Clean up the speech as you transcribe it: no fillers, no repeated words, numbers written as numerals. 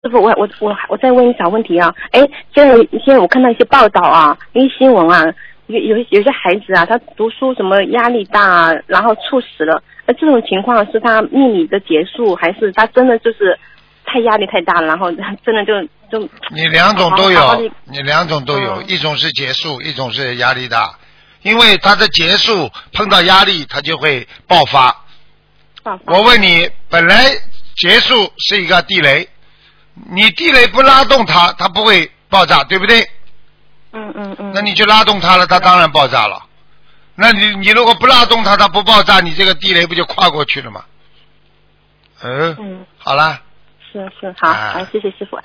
师傅，我再问一小问题啊。现在我看到一些报道啊，一些新闻啊，有些孩子啊，他读书什么压力大啊，然后猝死了。这种情况是他命理的结束，还是他真的就是太压力太大了，然后真的就你两种都有，你两种都有，一种是结束，一种是压力大。因为他的结束碰到压力，他就会爆发。我问你，本来结束是一个地雷，你地雷不拉动它，它不会爆炸，对不对？那你就拉动它了，它当然爆炸了。那你如果不拉动它，它不爆炸，你这个地雷不就跨过去了吗？好了。 是好，谢谢师傅。